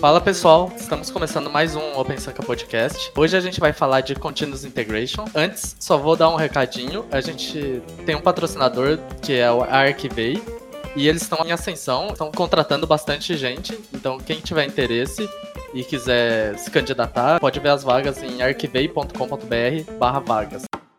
Fala pessoal, estamos começando mais um OpenSanka Podcast. Hoje a gente vai falar de Continuous Integration. Antes, só vou dar um recadinho. A gente tem um patrocinador que é a Archivay e eles estão em ascensão, estão contratando bastante gente. Então quem tiver interesse e quiser se candidatar, pode ver as vagas em archivay.com.br/vagas.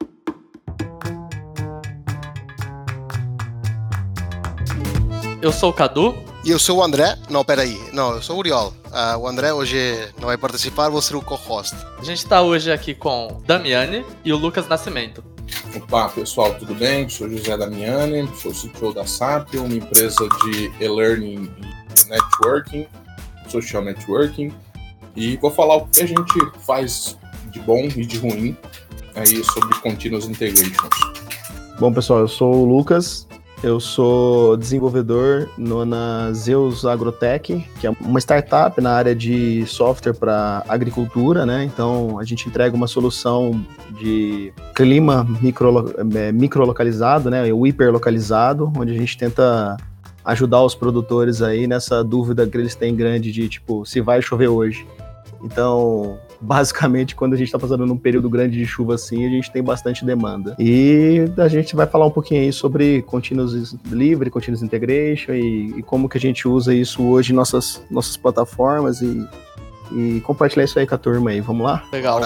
Eu sou o Cadu. E eu sou o André. Não, peraí. Não, eu sou o Uriol. O André hoje não vai participar, vou ser o co-host. A gente está hoje aqui com Damiani e o Lucas Nascimento. Opa, pessoal, tudo bem? Sou José Damiani, sou CTO da SAP, uma empresa de e-learning e networking, social networking, e vou falar o que a gente faz de bom e de ruim aí sobre Continuous Integrations. Bom, pessoal, eu sou o Lucas. Eu sou desenvolvedor na Zeus Agrotech, que é uma startup na área de software para agricultura, né? Então, a gente entrega uma solução de clima microlocalizado, né? O hiperlocalizado, onde a gente tenta ajudar os produtores aí nessa dúvida que eles têm grande de, tipo, se vai chover hoje. Então, basicamente, quando a gente está passando num período grande de chuva assim, a gente tem bastante demanda. E a gente vai falar um pouquinho aí sobre Continuous Delivery, Continuous Integration e como que a gente usa isso hoje em nossas plataformas e compartilhar isso aí com a turma aí. Vamos lá? Legal.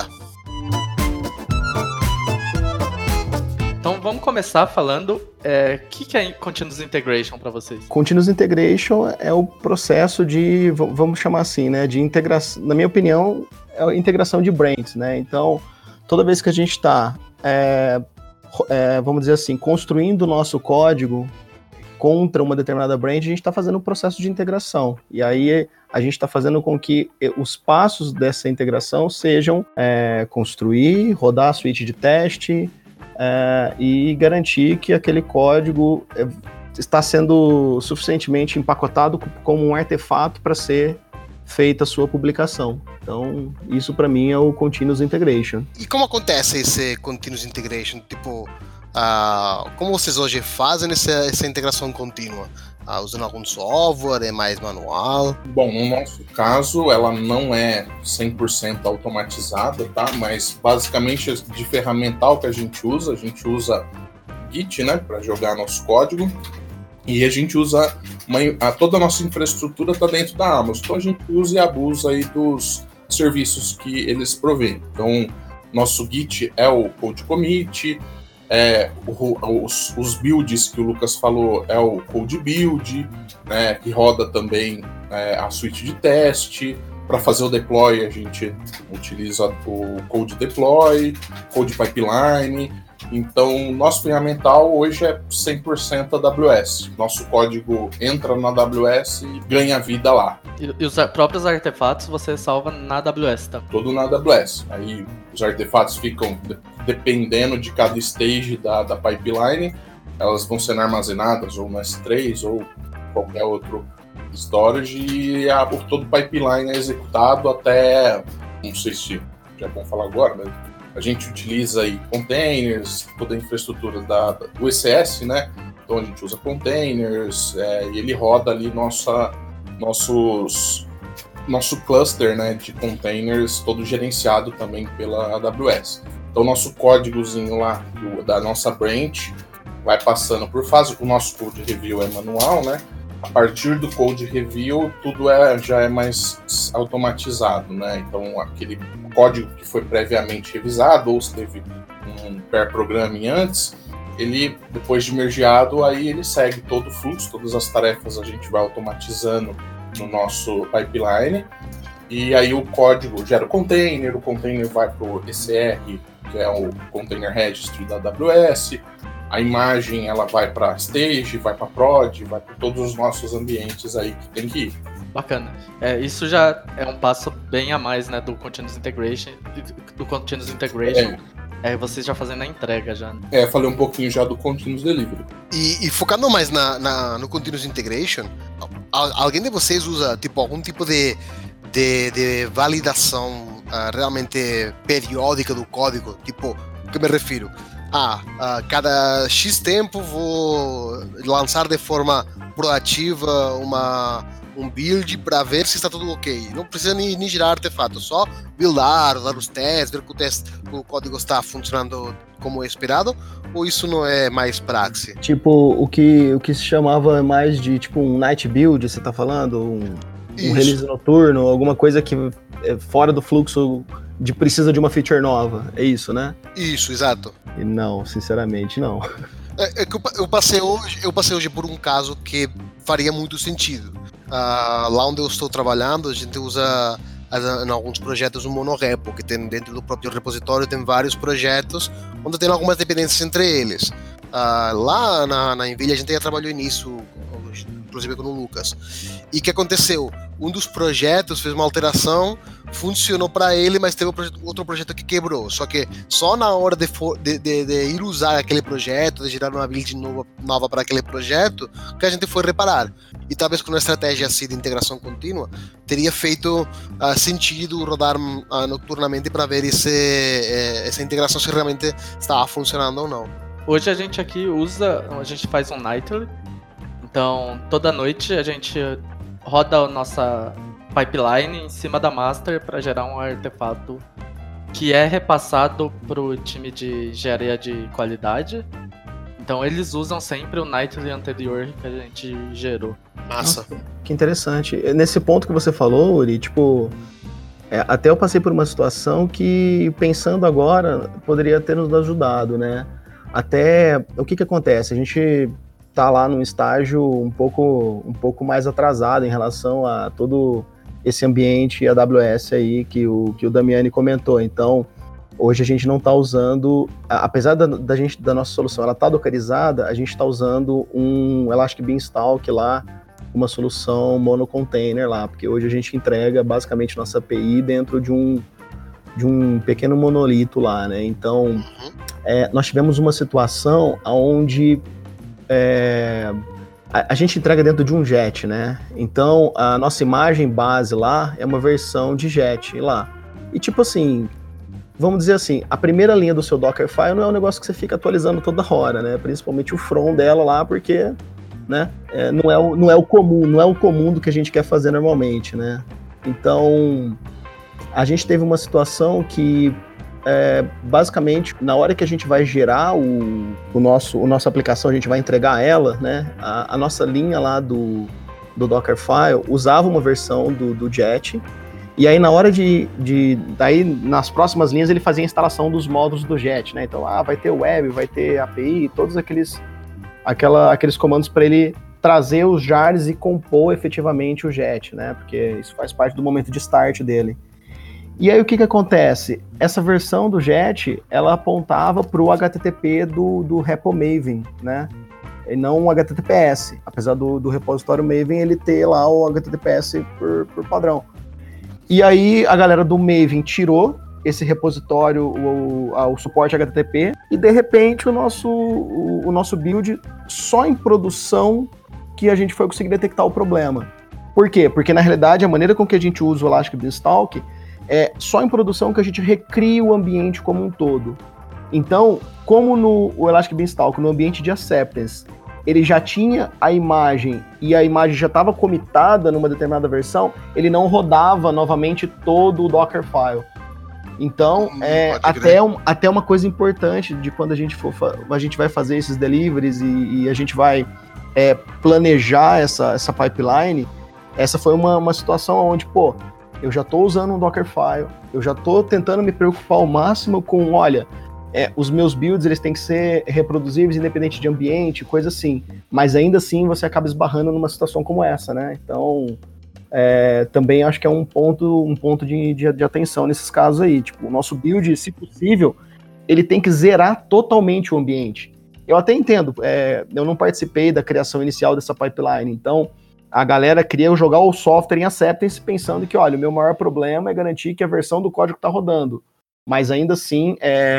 Então vamos começar falando o que é Continuous Integration para vocês? Continuous Integration é o processo de, vamos chamar assim, né, de integração, na minha opinião, é a integração de brands, né? Então, toda vez que a gente está, vamos dizer assim, construindo o nosso código contra uma determinada brand, a gente está fazendo um processo de integração. E aí a gente está fazendo com que os passos dessa integração sejam construir, rodar a suíte de teste, e garantir que aquele código está sendo suficientemente empacotado como um artefato para ser feita a sua publicação. Então, isso para mim é o Continuous Integration. E como acontece esse Continuous Integration? Tipo, como vocês hoje fazem essa integração contínua? Usando algum software? É mais manual? Bom, no nosso caso, ela não é 100% automatizada, tá? Mas, basicamente, de ferramental que a gente usa Git, né? Para jogar nosso código. E a gente usa toda a nossa infraestrutura está dentro da Amazon. Então, a gente usa e abusa aí dos serviços que eles provêm. Então, nosso Git é o Code Commit, os builds que o Lucas falou é o Code Build, né, que roda também a suíte de teste. Para fazer o deploy, a gente utiliza o Code Deploy, Code Pipeline. Então, nosso ferramental hoje é 100% AWS. Nosso código entra na AWS e ganha vida lá. E os próprios artefatos você salva na AWS, tá? Tudo na AWS. Aí os artefatos ficam, dependendo de cada stage da pipeline, elas vão sendo armazenadas ou no S3 ou qualquer outro storage, e todo o pipeline é executado até, não sei se já é bom falar agora, mas a gente utiliza aí containers, toda a infraestrutura do ECS, né? Então a gente usa containers, e ele roda ali nosso cluster, né, de containers, todo gerenciado também pela AWS. Então nosso códigozinho lá da nossa branch vai passando por fase. O nosso code review é manual, né? A partir do code review, tudo já é mais automatizado, né? Então, aquele código que foi previamente revisado, ou se teve um pair programming antes, ele, depois de mergeado, aí ele segue todo o fluxo, todas as tarefas a gente vai automatizando no nosso pipeline, e aí o código gera o container vai para o ECR, que é o Container Registry da AWS, a imagem ela vai para stage, vai para prod, vai para todos os nossos ambientes aí que tem que ir. Bacana. Isso já é um passo bem a mais, né, do Continuous Integration. Vocês já fazendo a entrega já. Falei um pouquinho já do Continuous Delivery. E focando mais no Continuous Integration, alguém de vocês usa algum tipo de validação realmente periódica do código? Tipo, o que me refiro? Cada X tempo vou lançar de forma proativa um build para ver se está tudo ok. Não precisa nem girar artefato, só buildar, dar os testes, ver que o código está funcionando como é esperado, ou isso não é mais praxe? Tipo, o que se chamava mais de tipo um night build, você tá falando? Um release noturno, alguma coisa que é fora do fluxo de precisa de uma feature nova, é isso, né? Isso, exato. E não, sinceramente, não. É que eu passei hoje por um caso que faria muito sentido. Lá onde eu estou trabalhando, a gente usa em alguns projetos um monorepo, que tem dentro do próprio repositório tem vários projetos onde tem algumas dependências entre eles. Lá na Nvidia a gente já trabalhou nisso, inclusive com o Lucas. E o que aconteceu? Um dos projetos fez uma alteração, funcionou para ele, mas teve outro projeto que quebrou. Só que só na hora de ir usar aquele projeto, de gerar uma build nova para aquele projeto, que a gente foi reparar. E talvez com uma estratégia assim de integração contínua, teria feito sentido rodar nocturnamente para ver essa integração se realmente estava funcionando ou não. Hoje a gente faz um nightly. Então, toda noite a gente roda a nossa pipeline em cima da master para gerar um artefato que é repassado para o time de engenharia de qualidade. Então, eles usam sempre o nightly anterior que a gente gerou. Massa. Nossa, que interessante. Nesse ponto que você falou, Uri, tipo, até eu passei por uma situação que, pensando agora, poderia ter nos ajudado, né? Até, o que acontece? A gente tá lá num estágio um pouco mais atrasado em relação a todo esse ambiente AWS aí que o Damiani comentou. Então, hoje a gente não está usando, apesar da nossa solução, ela tá dockerizada, a gente está usando um Elastic Beanstalk lá, uma solução monocontainer lá, porque hoje a gente entrega basicamente nossa API dentro de um pequeno monolito lá, né? Então, nós tivemos uma situação onde a gente entrega dentro de um Jet, né? Então, a nossa imagem base lá é uma versão de Jet lá. E tipo assim, vamos dizer assim, a primeira linha do seu Dockerfile não é um negócio que você fica atualizando toda hora, né? Principalmente o front dela lá, porque, né? Não é o comum do que a gente quer fazer normalmente, né? Então, a gente teve uma situação que basicamente, na hora que a gente vai gerar nossa aplicação, a gente vai entregar ela, né? A nossa linha lá do Dockerfile usava uma versão do Jet, e aí na hora daí nas próximas linhas ele fazia a instalação dos módulos do Jet, né? Então, vai ter web, vai ter API, todos aqueles comandos para ele trazer os jars e compor efetivamente o Jet, né? Porque isso faz parte do momento de start dele. E aí o que acontece? Essa versão do Jet, ela apontava para o HTTP do repo Maven, né? E não o HTTPS, apesar do repositório Maven ele ter lá o HTTPS por padrão. E aí a galera do Maven tirou esse repositório, o suporte HTTP, e de repente o nosso build só em produção que a gente foi conseguir detectar o problema. Por quê? Porque na realidade a maneira com que a gente usa o Elastic Beanstalk é só em produção que a gente recria o ambiente como um todo. Então, como o Elastic Beanstalk, no ambiente de acceptance, ele já tinha a imagem e a imagem já estava committada numa determinada versão, ele não rodava todo o Dockerfile. Então, até uma coisa importante de quando a gente vai fazer esses deliveries e a gente vai planejar essa pipeline, essa foi uma situação onde, eu já estou usando um Dockerfile, eu já estou tentando me preocupar ao máximo com, os meus builds eles têm que ser reproduzíveis independente de ambiente, coisa assim, mas ainda assim você acaba esbarrando numa situação como essa, né? Então, também acho que é um ponto de atenção nesses casos aí, tipo, o nosso build, se possível, ele tem que zerar totalmente o ambiente. Eu até entendo, eu não participei da criação inicial dessa pipeline, então a galera queria jogar o software em acceptance pensando que, o meu maior problema é garantir que a versão do código está rodando. Mas ainda assim,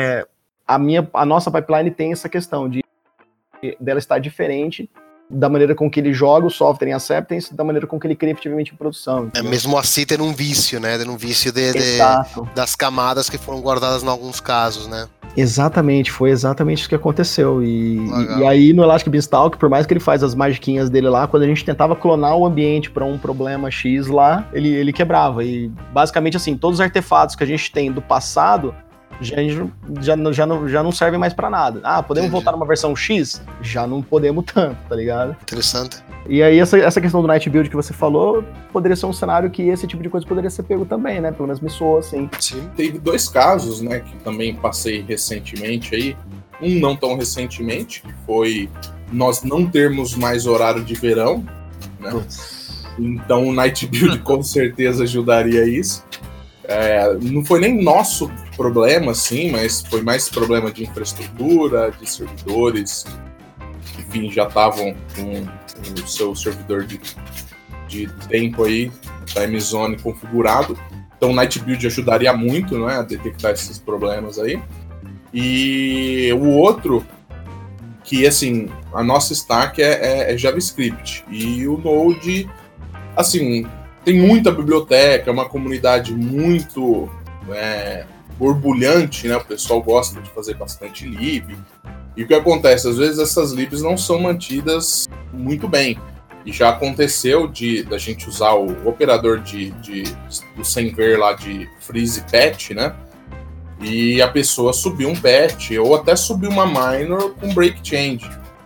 a nossa pipeline tem essa questão dela estar diferente da maneira com que ele joga o software em acceptance, da maneira com que ele cria efetivamente em produção. Entendeu? Mesmo assim ter um vício, né? Ter um vício das camadas que foram guardadas em alguns casos, né? Exatamente, foi exatamente isso que aconteceu. E aí no Elastic Beanstalk, por mais que ele faz as magiquinhas dele lá, quando a gente tentava clonar o ambiente para um problema X lá, ele quebrava. E basicamente assim, todos os artefatos que a gente tem do passado já não servem mais para nada. Ah, podemos voltar numa versão X? Já não podemos tanto, tá ligado? Interessante. E aí essa questão do Night Build que você falou, poderia ser um cenário que esse tipo de coisa poderia ser pego também, né? Pelo menos me soou assim. Sim. Teve 2 casos, né, que também passei recentemente aí. Um não tão recentemente, que foi nós não termos mais horário de verão, né? Então o Night Build com certeza ajudaria isso. Não foi nem nosso problema, assim, mas foi mais problema de infraestrutura, de servidores, enfim, já estavam com o seu servidor de tempo aí, time zone configurado. Então o Night Build ajudaria muito, né, a detectar esses problemas aí. E o outro, que assim, a nossa stack é JavaScript. E o Node, assim, tem muita biblioteca, é uma comunidade muito borbulhante, né? O pessoal gosta de fazer bastante lib. E o que acontece? Às vezes essas libs não são mantidas muito bem. E já aconteceu da gente usar o operador do sem ver lá de freeze patch, né? E a pessoa subiu um patch, ou até subiu uma minor com break change.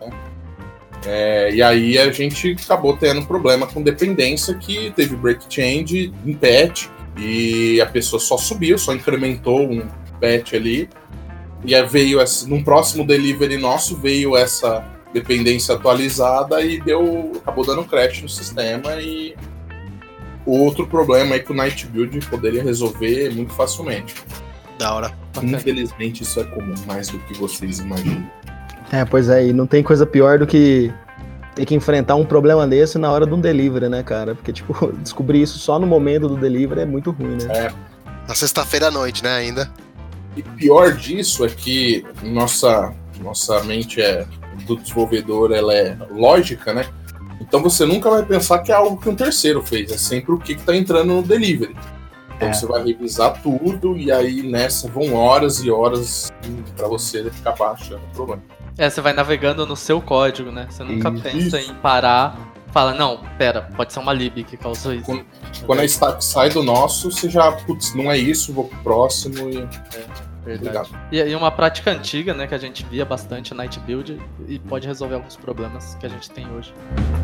E aí a gente acabou tendo problema com dependência, que teve break change em patch, e a pessoa só subiu, só incrementou um patch ali, e aí veio num próximo delivery nosso, veio essa dependência atualizada e acabou dando crash no sistema. E o outro problema é que o Night Build poderia resolver muito facilmente. Da hora. Infelizmente isso é comum, mais do que vocês imaginam. Pois é, e não tem coisa pior do que ter que enfrentar um problema desse na hora de um delivery, né, cara? Porque, tipo, descobrir isso só no momento do delivery é muito ruim, né? Na sexta-feira à noite, né, ainda. E pior disso é que nossa mente do desenvolvedor, ela é lógica, né? Então você nunca vai pensar que é algo que um terceiro fez, é sempre o que está entrando no delivery. Então você vai revisar tudo e aí nessa vão horas e horas para você ficar baixando o problema. Você vai navegando no seu código, né? Você nunca pensa em parar, fala, não, pera, pode ser uma lib que causou isso. Quando a stack sai do nosso, você já, putz, não é isso, vou pro próximo e... Verdade. E uma prática antiga, né, que a gente via bastante no Night Build e pode resolver alguns problemas que a gente tem hoje.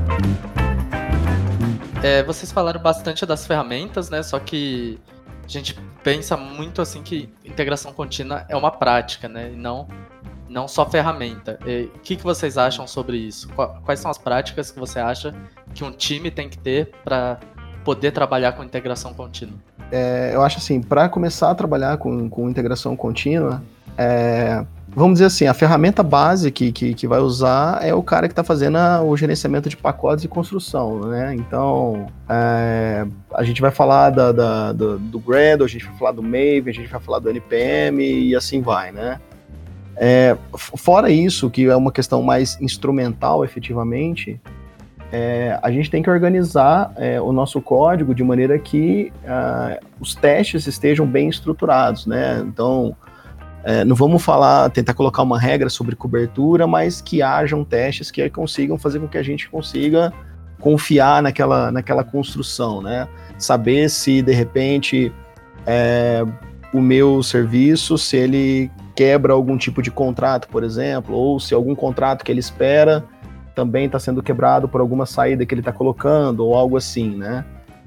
Vocês falaram bastante das ferramentas, né, só que a gente pensa muito assim que integração contínua é uma prática, né, e não só ferramenta. O que vocês acham sobre isso? Quais são as práticas que você acha que um time tem que ter para poder trabalhar com integração contínua? Eu acho assim, para começar a trabalhar com integração contínua, vamos dizer assim, a ferramenta base que vai usar é o cara que está fazendo o gerenciamento de pacotes e construção, né? Então, a gente vai falar do Gradle, a gente vai falar do Maven, a gente vai falar do NPM e assim vai, né? Fora isso, que é uma questão mais instrumental, efetivamente, a gente tem que organizar o nosso código de maneira que os testes estejam bem estruturados, né? Então, não vamos tentar colocar uma regra sobre cobertura, mas que hajam testes que consigam fazer com que a gente consiga confiar naquela construção, né? Saber se, de repente, o meu serviço, se ele quebra algum tipo de contrato, por exemplo, ou se algum contrato que ele espera também está sendo quebrado por alguma saída que ele está colocando, ou algo assim, né?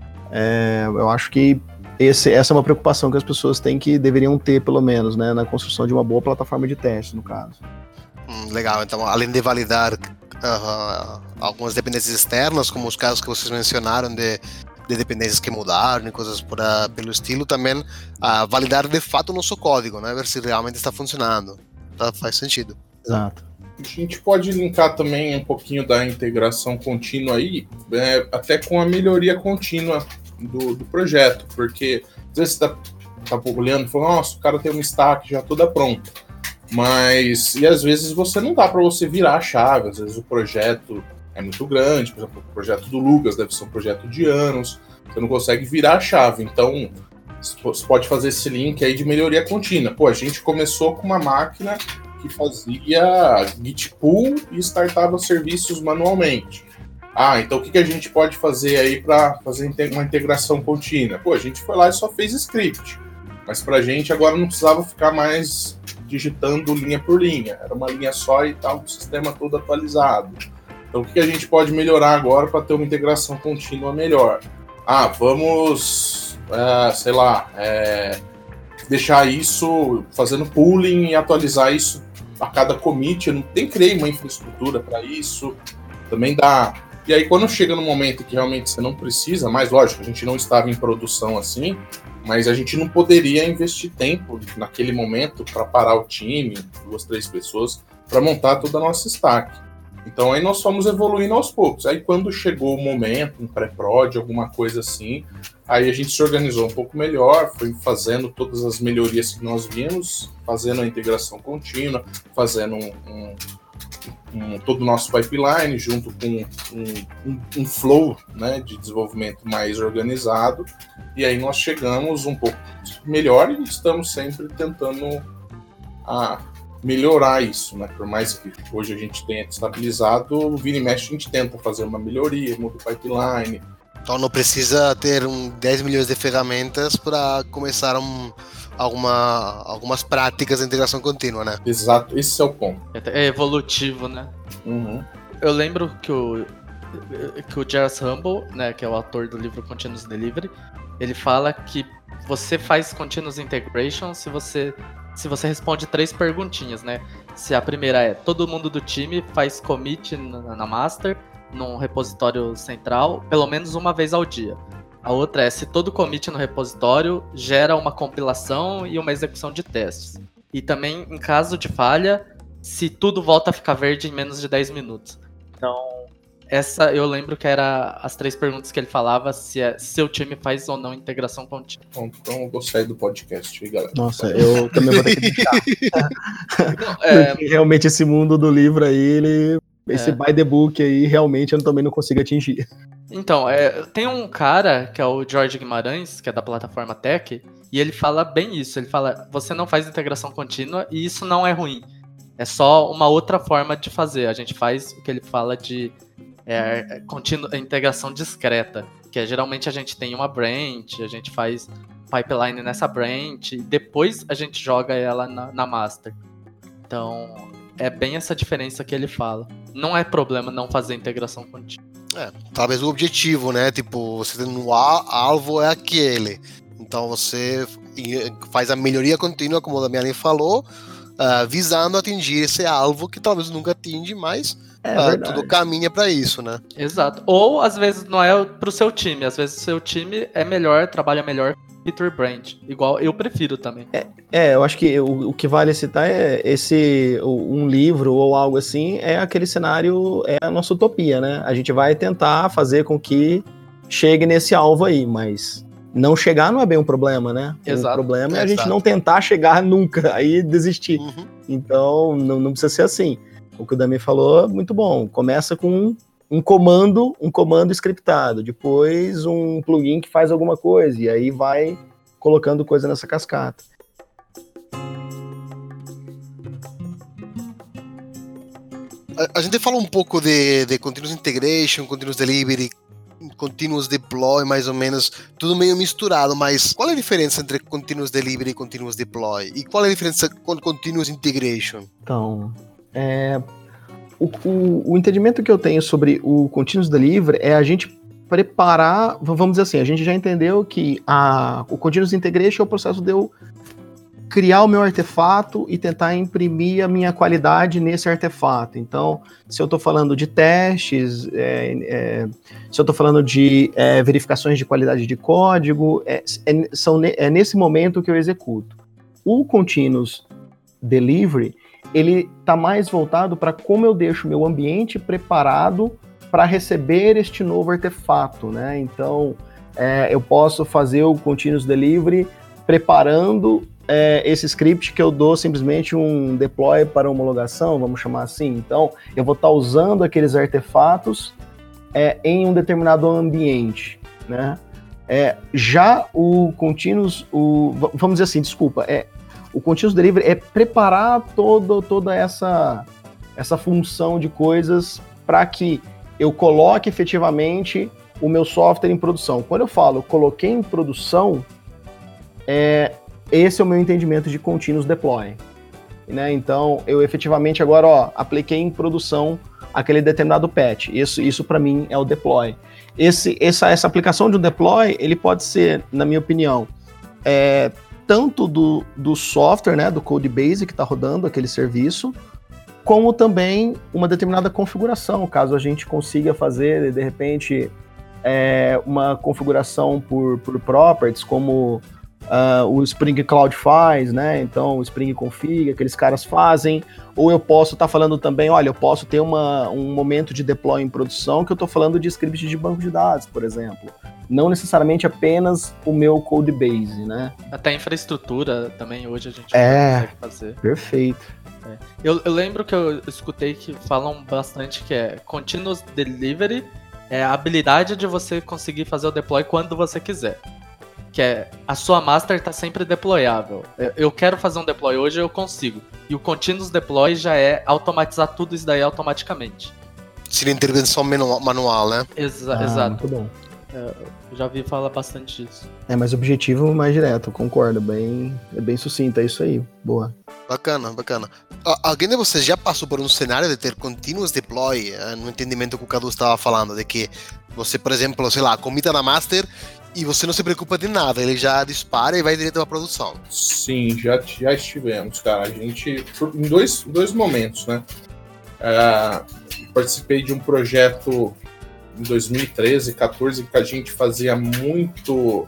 Eu acho que essa é uma preocupação que as pessoas deveriam ter, pelo menos, né, na construção de uma boa plataforma de teste, no caso. Legal, então, além de validar algumas dependências externas, como os casos que vocês mencionaram de dependências que mudaram e coisas pelo estilo, também validar de fato o nosso código, né? Ver se realmente está funcionando. Faz sentido. Exato. A gente pode linkar também um pouquinho da integração contínua aí, até com a melhoria contínua do projeto, porque às vezes você tá olhando e falando, nossa, o cara tem uma stack já toda pronta, e às vezes não dá para você virar a chave, às vezes o projeto é muito grande, por exemplo, o projeto do Lucas deve ser um projeto de anos, você não consegue virar a chave, então Você pode fazer esse link aí de melhoria contínua. Pô, a gente começou com uma máquina que fazia Git pull e startava serviços manualmente. Então o que a gente pode fazer aí para fazer uma integração contínua? Pô, a gente foi lá e só fez script. Mas pra gente agora não precisava ficar mais digitando linha por linha. Era uma linha só e tal, o sistema todo atualizado. Então o que a gente pode melhorar agora para ter uma integração contínua melhor? Vamos, deixar isso fazendo pooling e atualizar isso a cada commit. Eu não criei uma infraestrutura para isso. Também dá. E aí quando chega no momento que realmente você não precisa, mais lógico, a gente não estava em produção assim, mas a gente não poderia investir tempo naquele momento para parar o time, 2, 3 pessoas, para montar toda a nossa stack. Então aí nós fomos evoluindo aos poucos. Aí quando chegou o momento, um pré-prod, alguma coisa assim, aí a gente se organizou um pouco melhor, foi fazendo todas as melhorias que nós vimos, fazendo a integração contínua, fazendo todo o nosso pipeline, junto com um flow, né, de desenvolvimento mais organizado, e aí nós chegamos um pouco melhor e estamos sempre tentando melhorar isso, né? Por mais que hoje a gente tenha estabilizado, vira e mexe a gente tenta fazer uma melhoria, muda o pipeline. Então não precisa ter 10 milhões de ferramentas para começar algumas práticas de integração contínua, né? Exato, esse é o ponto. É evolutivo, né? Uhum. Eu lembro que o Jarvis Humble, né, que é o autor do livro Continuous Delivery, ele fala que você faz Continuous Integration se você responde 3 perguntinhas, né? Se a primeira é, todo mundo do time faz commit na master, num repositório central, pelo menos uma vez ao dia. A outra é se todo commit no repositório gera uma compilação e uma execução de testes. E também, em caso de falha, se tudo volta a ficar verde em menos de 10 minutos. Então, essa eu lembro que era as 3 perguntas que ele falava, se seu time faz ou não integração contínua. Então eu vou sair do podcast, galera. Nossa, eu também vou ter que deixar. Porque realmente esse mundo do livro aí, esse by the book aí, realmente eu também não consigo atingir. Então, tem um cara, que é o Jorge Guimarães, que é da plataforma Tech, e ele fala bem isso. Ele fala, você não faz integração contínua e isso não é ruim. É só uma outra forma de fazer. A gente faz o que ele fala de integração discreta, que é geralmente a gente tem uma branch, a gente faz pipeline nessa branch, e depois a gente joga ela na master. Então, é bem essa diferença que ele fala. Não é problema não fazer integração contínua. Talvez o objetivo, né? Tipo, você tem um alvo é aquele. Então você faz a melhoria contínua, como o Damiani falou, visando atingir esse alvo que talvez nunca atinge, mas tudo caminha para isso, né? Exato. Ou às vezes não é pro seu time, às vezes o seu time é melhor, trabalha melhor Peter Brandt, igual eu prefiro também. Eu acho que o que vale citar é um livro ou algo assim, é aquele cenário, é a nossa utopia, né? A gente vai tentar fazer com que chegue nesse alvo aí, mas não chegar não é bem um problema, né? Exato. O problema é a gente não tentar chegar nunca, aí desistir. Uhum. Então, não precisa ser assim. O que o Dami falou, muito bom. Começa com um comando scriptado, depois um plugin que faz alguma coisa, e aí vai colocando coisa nessa cascata. A gente fala um pouco de Continuous Integration, Continuous Delivery, Continuous Deploy, mais ou menos, tudo meio misturado, mas qual é a diferença entre Continuous Delivery e Continuous Deploy? E qual é a diferença com Continuous Integration? Então, o entendimento que eu tenho sobre o Continuous Delivery é a gente preparar, vamos dizer assim, a gente já entendeu que o Continuous Integration é o processo de eu criar o meu artefato e tentar imprimir a minha qualidade nesse artefato. Então, se eu estou falando de testes, se eu estou falando de verificações de qualidade de código, é nesse momento que eu executo. O Continuous Delivery, ele está mais voltado para como eu deixo meu ambiente preparado para receber este novo artefato, né? Então, eu posso fazer o Continuous Delivery preparando esse script que eu dou simplesmente um deploy para homologação, vamos chamar assim. Então, eu vou estar usando aqueles artefatos em um determinado ambiente, né? Já o Continuous, vamos dizer assim, desculpa, o Continuous Delivery é preparar toda essa função de coisas para que eu coloque efetivamente o meu software em produção. Quando eu falo coloquei em produção, esse é o meu entendimento de Continuous Deploy. Né? Então, eu efetivamente agora apliquei em produção aquele determinado patch. Isso para mim é o deploy. Essa aplicação de um deploy, ele pode ser, na minha opinião, tanto do software, né, do code base que está rodando aquele serviço, como também uma determinada configuração, caso a gente consiga fazer, de repente, uma configuração por properties, como o Spring Cloud faz, né? Então, o Spring Config, aqueles caras fazem. Ou eu posso estar falando também, olha, eu posso ter um momento de deploy em produção que eu estou falando de script de banco de dados, por exemplo. Não necessariamente apenas o meu code base, né? Até infraestrutura também hoje a gente consegue fazer. Perfeito. Eu lembro que eu escutei que falam bastante que Continuous Delivery é a habilidade de você conseguir fazer o deploy quando você quiser. Que a sua master está sempre deployável. Eu quero fazer um deploy hoje, eu consigo. E o Continuous Deploy já é automatizar tudo isso daí automaticamente. Seria intervenção manual, né? Exato. Muito bom. Eu já ouvi falar bastante disso. Mas o objetivo é mais direto, concordo. É bem sucinto, é isso aí. Boa. Bacana. Alguém de vocês já passou por um cenário de ter Continuous Deploy, no entendimento que o Cadu estava falando, de que você, por exemplo, sei lá, comita na master e você não se preocupa de nada, ele já dispara e vai direto à produção? Sim, já estivemos, cara. A gente, em dois momentos, né? Participei de um projeto em 2013, 2014, que a gente fazia muito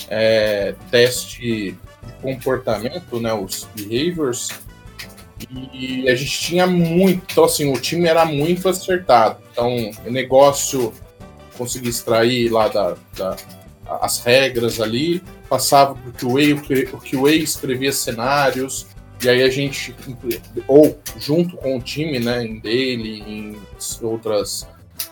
teste de comportamento, né? Os behaviors. E a gente tinha muito, então assim, o time era muito acertado. Então, o negócio conseguia extrair lá as regras ali, passava para o QA escrevia cenários, e aí a gente, ou junto com o time, né, em daily, em outras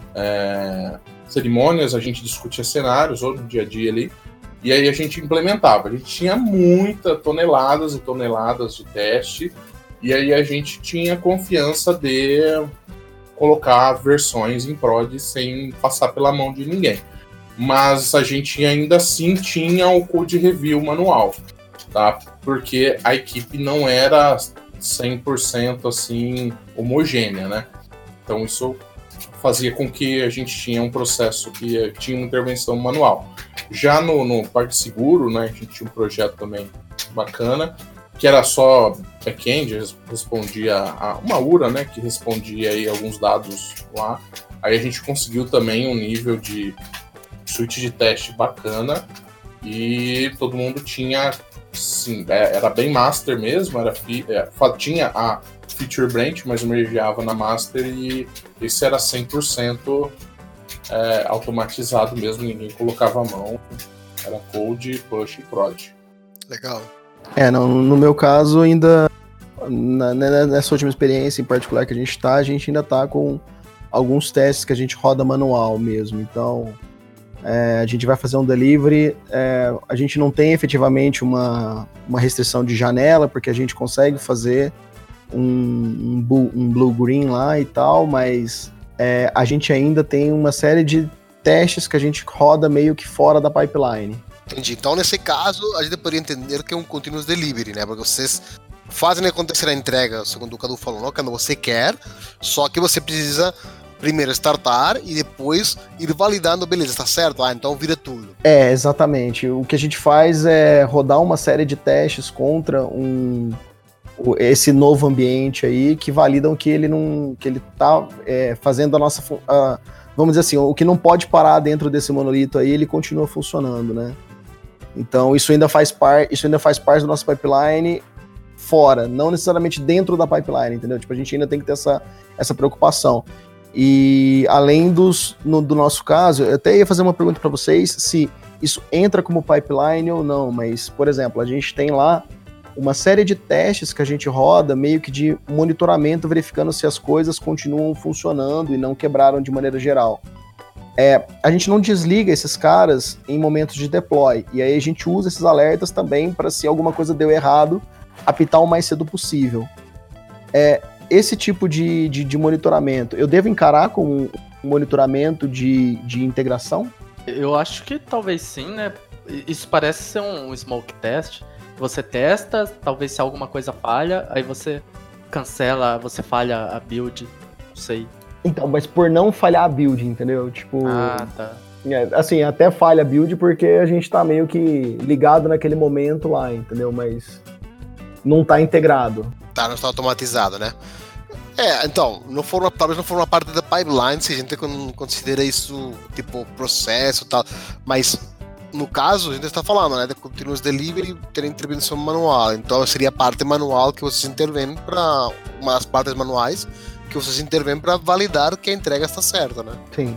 cerimônias, a gente discutia cenários, ou no dia a dia ali, e aí a gente implementava. A gente tinha toneladas e toneladas de teste, e aí a gente tinha confiança de colocar versões em prod sem passar pela mão de ninguém. Mas a gente ainda assim tinha o code review manual, tá? Porque a equipe não era 100% assim homogênea, né? Então isso fazia com que a gente tinha um processo que tinha uma intervenção manual. Já no Parque Seguro, né, a gente tinha um projeto também bacana, que era só back-end, respondia a uma URA, né, que respondia aí alguns dados lá. Aí a gente conseguiu também um nível de suíte de teste bacana e todo mundo tinha, sim, era bem master mesmo, tinha a feature branch, mas mergeava na master e esse era 100% automatizado mesmo, ninguém colocava a mão, era code, push e prod. Legal. No meu caso, ainda nessa última experiência em particular que a gente ainda tá com alguns testes que a gente roda manual mesmo, então a gente vai fazer um delivery, a gente não tem efetivamente uma restrição de janela, porque a gente consegue fazer um blue-green lá e tal, mas a gente ainda tem uma série de testes que a gente roda meio que fora da pipeline. Entendi. Então, nesse caso, a gente poderia entender que é um continuous delivery, né? Porque vocês fazem acontecer a entrega, segundo o Cadu falou, não? Quando você quer, só que você precisa primeiro startar e depois ir validando, beleza, tá certo? Então vira tudo. Exatamente. O que a gente faz é rodar uma série de testes contra esse novo ambiente aí, que validam que ele tá fazendo a nossa... vamos dizer assim, o que não pode parar dentro desse monolito aí, ele continua funcionando, né? Então isso ainda faz parte da nossa pipeline fora, não necessariamente dentro da pipeline, entendeu? Tipo, a gente ainda tem que ter essa preocupação. E além do nosso caso, eu até ia fazer uma pergunta para vocês se isso entra como pipeline ou não, mas, por exemplo, a gente tem lá uma série de testes que a gente roda, meio que de monitoramento, verificando se as coisas continuam funcionando e não quebraram de maneira geral. a gente não desliga esses caras em momentos de deploy. E aí a gente usa esses alertas também para, se alguma coisa deu errado, apitar o mais cedo possível. Esse tipo de monitoramento, eu devo encarar como um monitoramento de integração? Eu acho que talvez sim, né? Isso parece ser um smoke test. Você testa, talvez se alguma coisa falha, aí você cancela, você falha a build, não sei. Então, mas por não falhar a build, entendeu? Tipo, Tá. Assim, até falha a build porque a gente tá meio que ligado naquele momento lá, entendeu? Mas não tá integrado. Não está automatizado, né? Então, talvez não for uma parte da pipeline, se a gente considera isso, tipo, processo e tal, mas no caso, a gente está falando, né, de continuous delivery, ter intervenção manual, então seria a parte manual que vocês intervêm para, uma das partes manuais, que vocês intervêm para validar que a entrega está certa, né? Sim.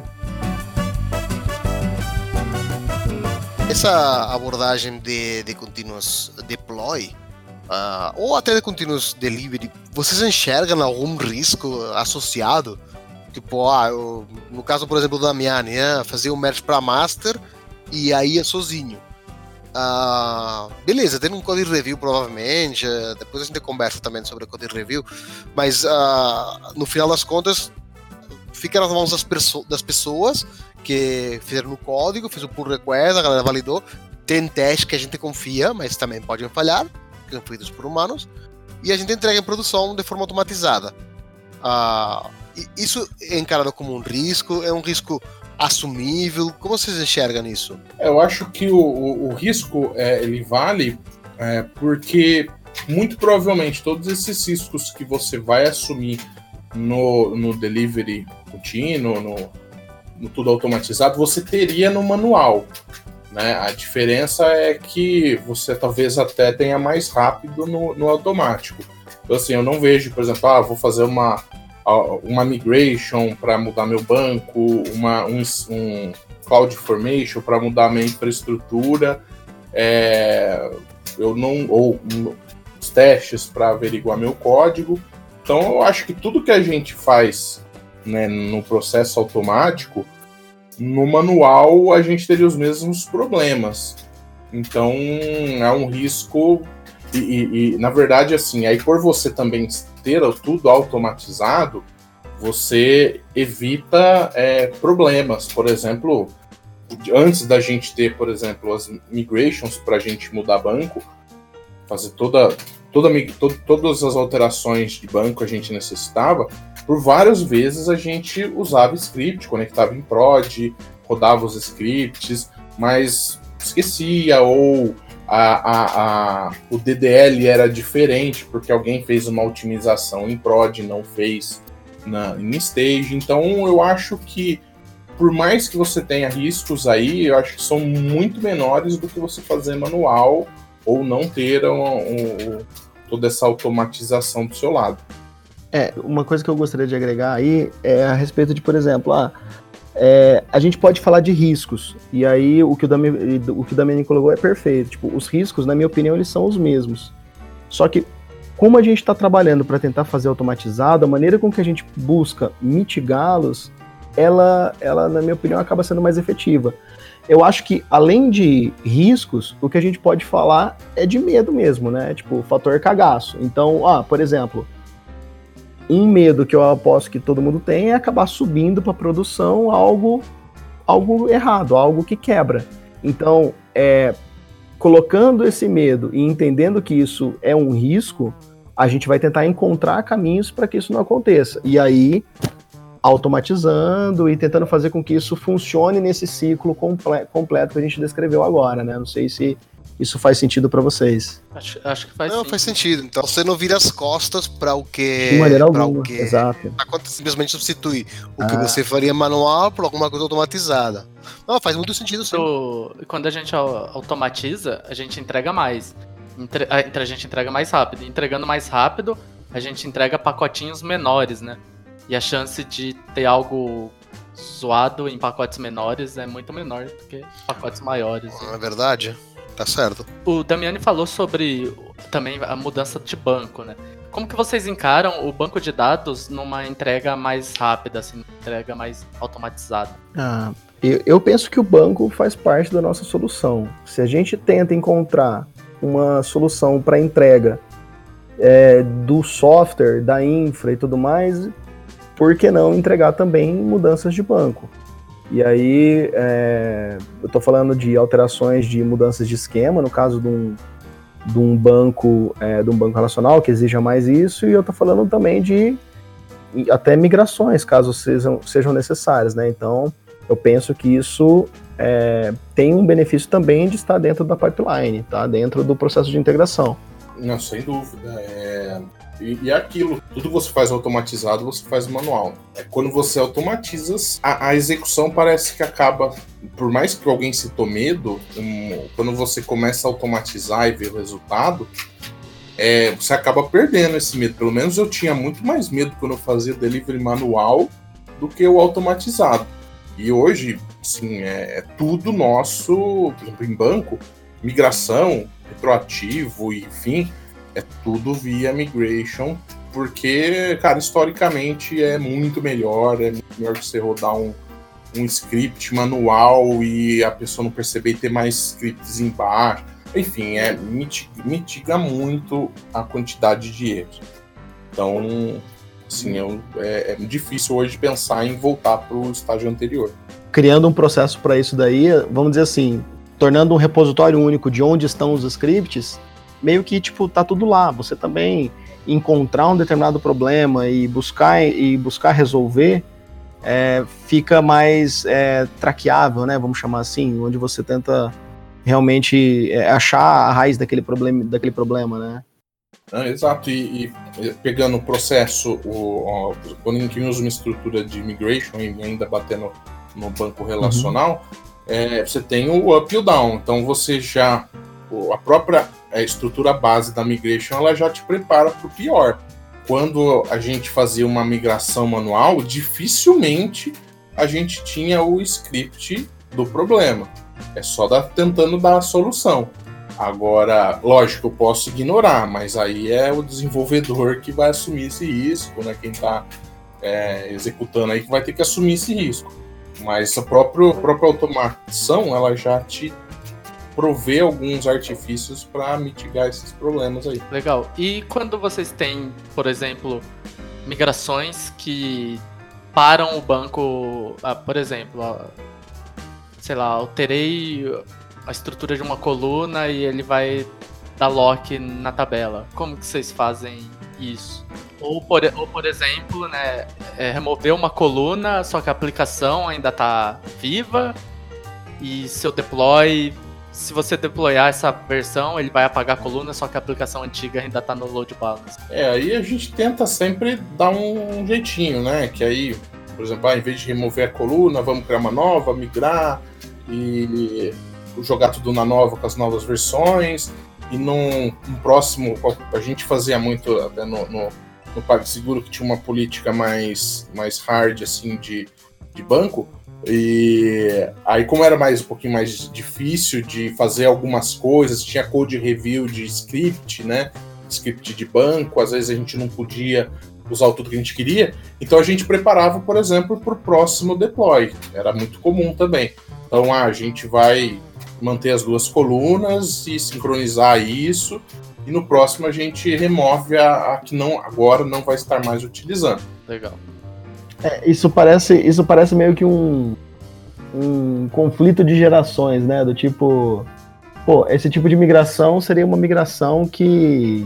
Essa abordagem de continuous deploy, ou até de continuous delivery, vocês enxergam algum risco associado? Tipo, no caso, por exemplo, do Damiani, fazer um merge para master e aí é sozinho. Beleza, tem um code review provavelmente, depois a gente conversa também sobre o code review, mas no final das contas fica nas mãos das pessoas que fizeram o código, fez o pull request, a galera validou, tem testes que a gente confia, mas também podem falhar, que são feitos por humanos, e a gente entrega em produção de forma automatizada. Isso é encarado como um risco? É um risco assumível? Como vocês enxergam isso? Eu acho que o risco ele vale porque muito provavelmente todos esses riscos que você vai assumir no delivery contínuo, no tudo automatizado, você teria no manual, né? A diferença é que você talvez até tenha mais rápido no automático. Então, assim, eu não vejo, por exemplo, vou fazer uma migration para mudar meu banco, um cloud formation para mudar minha infraestrutura, ou os testes para averiguar meu código. Então, eu acho que tudo que a gente faz, né, no processo automático, no manual a gente teria os mesmos problemas. Então, é um risco e na verdade, assim, aí por você também ter tudo automatizado, você evita problemas. Por exemplo, antes da gente ter, por exemplo, as migrations para a gente mudar banco, fazer todas as alterações de banco a gente necessitava, por várias vezes a gente usava script, conectava em prod, rodava os scripts, mas esquecia, ou o DDL era diferente porque alguém fez uma otimização em prod, não fez em stage. Então eu acho que por mais que você tenha riscos aí, eu acho que são muito menores do que você fazer manual ou não ter toda essa automatização do seu lado. Uma coisa que eu gostaria de agregar aí é a respeito de, por exemplo, a gente pode falar de riscos, e aí o que o Damiani colocou é perfeito. Tipo, os riscos, na minha opinião, eles são os mesmos. Só que, como a gente está trabalhando para tentar fazer automatizado, a maneira com que a gente busca mitigá-los, ela, na minha opinião, acaba sendo mais efetiva. Eu acho que, além de riscos, o que a gente pode falar é de medo mesmo, né? Tipo, o fator cagaço. Então, por exemplo, um medo que eu aposto que todo mundo tem é acabar subindo para produção algo errado, algo que quebra. Então, colocando esse medo e entendendo que isso é um risco, a gente vai tentar encontrar caminhos para que isso não aconteça. E aí, automatizando e tentando fazer com que isso funcione nesse ciclo completo que a gente descreveu agora, né? Não sei se isso faz sentido para vocês. Acho que faz. Não, faz sentido. Então você não vira as costas para o que. De maneira alguma, exato. Simplesmente substitui o que você faria manual por alguma coisa automatizada. Não, faz muito sentido, sim. Quando a gente automatiza, a gente entrega mais. A gente entrega mais rápido. Entregando mais rápido, a gente entrega pacotinhos menores, né? E a chance de ter algo zoado em pacotes menores é muito menor do que pacotes maiores. Não é verdade? Tá certo. O Damiani falou sobre também a mudança de banco, né? como que vocês encaram o banco de dados numa entrega mais rápida, assim, numa entrega mais automatizada? Eu penso que o banco faz parte da nossa solução. Se a gente tenta encontrar uma solução para entrega do software, da infra e tudo mais, por que não entregar também mudanças de banco? E aí, eu estou falando de alterações de mudanças de esquema, no caso de um banco relacional que exija mais isso, e eu estou falando também de até migrações, caso sejam necessárias, né? Então, eu penso que isso tem um benefício também de estar dentro da pipeline, tá? Dentro do processo de integração. Não, sem dúvida. E aquilo, tudo que você faz automatizado, você faz manual. Quando você automatiza, a execução parece que acaba, por mais que alguém sinta medo, quando você começa a automatizar e ver o resultado, você acaba perdendo esse medo. Pelo menos eu tinha muito mais medo quando eu fazia delivery manual do que o automatizado. E hoje, assim, é tudo nosso, por exemplo, em banco, migração, retroativo, enfim, é tudo via migration, porque, cara, historicamente é muito melhor que você rodar um script manual e a pessoa não perceber e ter mais scripts embaixo. Enfim, mitiga muito a quantidade de erros. Então, assim, é difícil hoje pensar em voltar para o estágio anterior. Criando um processo para isso daí, vamos dizer assim, tornando um repositório único de onde estão os scripts, meio que, tipo, tá tudo lá. Você também encontrar um determinado problema e buscar resolver, fica mais traqueável, né? Vamos chamar assim, onde você tenta realmente achar a raiz daquele problema, né? Exato, e pegando o processo, quando a gente usa uma estrutura de migration e ainda batendo no banco relacional, você tem o up e o down. Então você já, a própria estrutura base da migration, ela já te prepara para o pior. Quando a gente fazia uma migração manual, dificilmente a gente tinha o script do problema. É só tentando dar a solução. Agora, lógico, eu posso ignorar, mas aí é o desenvolvedor que vai assumir esse risco, né? Quem está executando aí que vai ter que assumir esse risco. Mas a própria automação, ela já te provê alguns artifícios para mitigar esses problemas aí. Legal. E quando vocês têm, por exemplo, migrações que param o banco, por exemplo, sei lá, alterei a estrutura de uma coluna e ele vai dar lock na tabela. Como que vocês fazem isso? Ou por exemplo, né, remover uma coluna, só que a aplicação ainda está viva e seu deploy, se você deployar essa versão, ele vai apagar a coluna, só que a aplicação antiga ainda está no load balance. Aí a gente tenta sempre dar um jeitinho, né? Que aí, por exemplo, em vez de remover a coluna, vamos criar uma nova, migrar e jogar tudo na nova com as novas versões. E num próximo, a gente fazia muito até no PagSeguro, que tinha uma política mais hard assim de banco. E aí, como era um pouquinho mais difícil de fazer algumas coisas, tinha code review de script, né? Script de banco, às vezes a gente não podia usar tudo que a gente queria, então a gente preparava, por exemplo, para o próximo deploy. Era muito comum também. Então, a gente vai manter as duas colunas e sincronizar isso, e no próximo a gente remove a que agora não vai estar mais utilizando. Legal. Isso parece meio que um conflito de gerações, né? Do tipo, esse tipo de migração seria uma migração que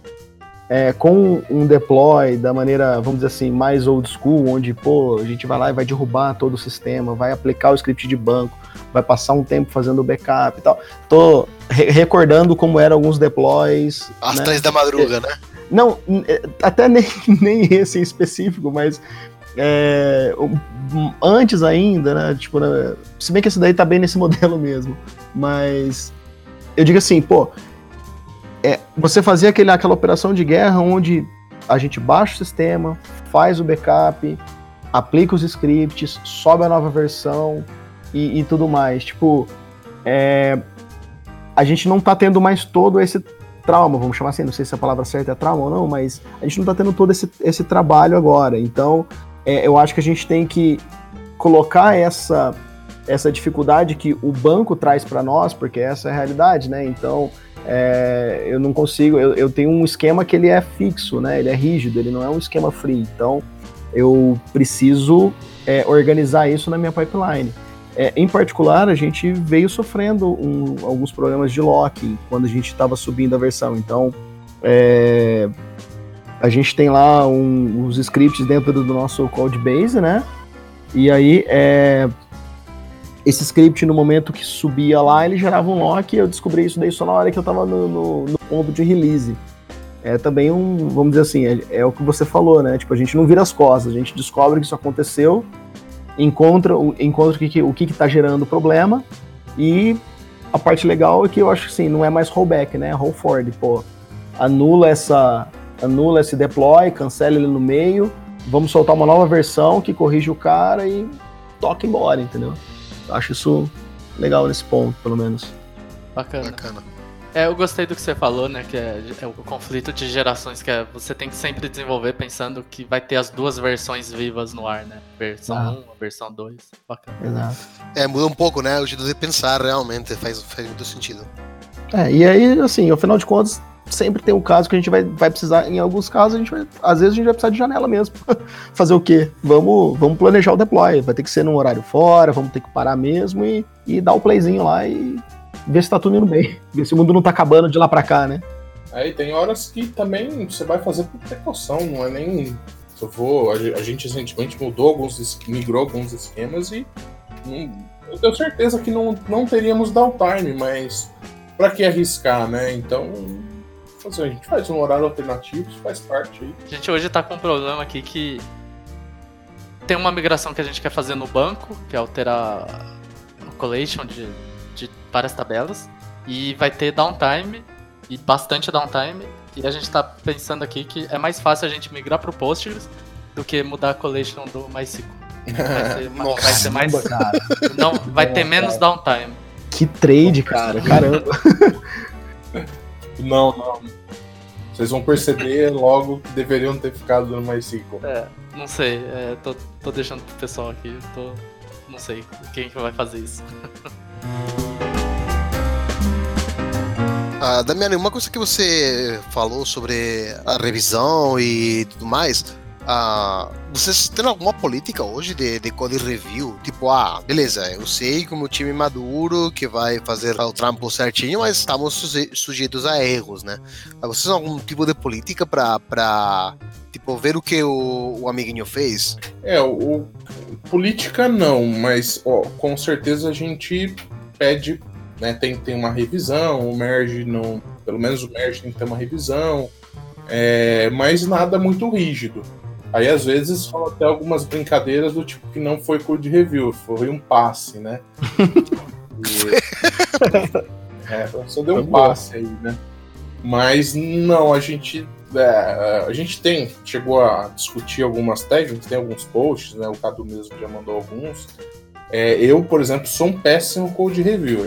com um deploy da maneira, vamos dizer assim, mais old school, onde a gente vai lá e vai derrubar todo o sistema, vai aplicar o script de banco, vai passar um tempo fazendo o backup e tal. Tô recordando como eram alguns deploys. Às 3 da madruga, né? Não, até nem esse em específico, mas antes ainda, né? Tipo, se bem que esse daí tá bem nesse modelo mesmo, mas eu digo assim, você fazia aquela operação de guerra onde a gente baixa o sistema, faz o backup, aplica os scripts, sobe a nova versão e tudo mais. Tipo, a gente não tá tendo mais todo esse trauma, vamos chamar assim, não sei se a palavra certa é trauma ou não, mas a gente não tá tendo todo esse trabalho agora. Então, eu acho que a gente tem que colocar essa dificuldade que o banco traz para nós, porque essa é a realidade, né? Então, eu não consigo, eu tenho um esquema que ele é fixo, né? Ele é rígido, ele não é um esquema free. Então, eu preciso organizar isso na minha pipeline. Em particular, a gente veio sofrendo alguns problemas de locking quando a gente estava subindo a versão. Então, a gente tem lá uns scripts dentro do nosso codebase, né? E aí, esse script, no momento que subia lá, ele gerava um lock, e eu descobri isso daí só na hora que eu estava no ponto de release. Também vamos dizer assim, é o que você falou, né? Tipo, a gente não vira as costas, a gente descobre que isso aconteceu, encontra o que está gerando o problema, e a parte legal é que eu acho que assim, não é mais rollback, né? Roll forward, pô, anula esse deploy, cancela ele no meio, vamos soltar uma nova versão que corrige o cara e toca embora, entendeu? Eu acho isso legal nesse ponto, pelo menos. Bacana. Eu gostei do que você falou, né? Que é o conflito de gerações, que você tem que sempre desenvolver pensando que vai ter as duas versões vivas no ar, né? Versão 1, versão 2. Bacana. Exato. Muda um pouco, né? O jeito de pensar realmente faz muito sentido. E aí, assim, ao final de contas, sempre tem um caso que a gente vai precisar, em alguns casos, às vezes a gente vai precisar de janela mesmo. Fazer o quê? Vamos planejar o deploy. Vai ter que ser num horário fora, vamos ter que parar mesmo e dar o playzinho lá e ver se tá tudo indo bem. Ver se o mundo não tá acabando de lá pra cá, né? Aí tem horas que também você vai fazer por precaução, não é nem... A gente recentemente migrou alguns esquemas e eu tenho certeza que não teríamos downtime, mas pra que arriscar, né? Então... a gente faz um horário alternativo, isso faz parte aí. A gente hoje tá com um problema aqui que tem uma migração que a gente quer fazer no banco, que é alterar a collation de várias tabelas, e vai ter downtime, e bastante downtime, e a gente tá pensando aqui que é mais fácil a gente migrar pro Postgres do que mudar a collation do MySQL. Vai ser mais... Não, vai ter menos downtime. Que trade, cara, caramba. Não. Vocês vão perceber logo que deveriam ter ficado no MySQL. Não sei. Tô deixando pro pessoal aqui. Não sei quem que vai fazer isso. Damiano, uma coisa que você falou sobre a revisão e tudo mais, vocês têm alguma política hoje de code review? Tipo, beleza, eu sei que o meu time é maduro, que vai fazer o trampo certinho, mas estamos sujeitos a erros, né? Vocês têm algum tipo de política pra tipo, ver o que o amiguinho fez? Política não, mas com certeza a gente pede, né, tem uma revisão, o merge não, pelo menos o merge tem que ter uma revisão, mas nada muito rígido. Aí, às vezes, fala até algumas brincadeiras do tipo que não foi code review, foi um passe, né? Só deu um passe aí, né? Mas, não, a gente chegou a discutir algumas técnicas, tem alguns posts, né? O Cadu mesmo já mandou alguns. Eu, por exemplo, sou um péssimo code reviewer.